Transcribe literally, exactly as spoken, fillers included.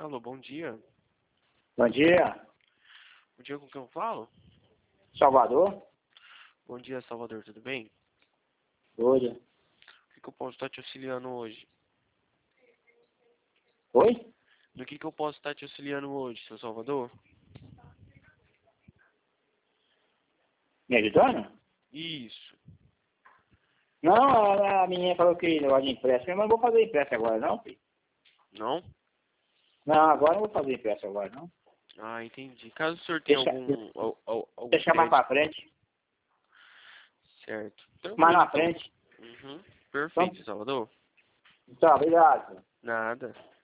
Alô, bom dia. Bom dia, Bom dia, com quem eu falo? Salvador. Bom dia, Salvador, tudo bem? Oi. O que, que eu posso estar te auxiliando hoje? Oi? No que, que eu posso estar te auxiliando hoje, seu Salvador? Me ajudando? Isso. Não, a, a menina falou que negócio de empréstimo, mas não vou fazer empréstimo agora não, filho. Não? Não, agora não vou fazer empréstimo agora não. Ah, entendi. Caso o senhor tenha Deixa, algum, al- al- algum deixa mais pra crédito... frente, Certo. mais Tranquilo, na então. frente. Uhum. Então, Perfeito, Salvador. tá, obrigado. Nada.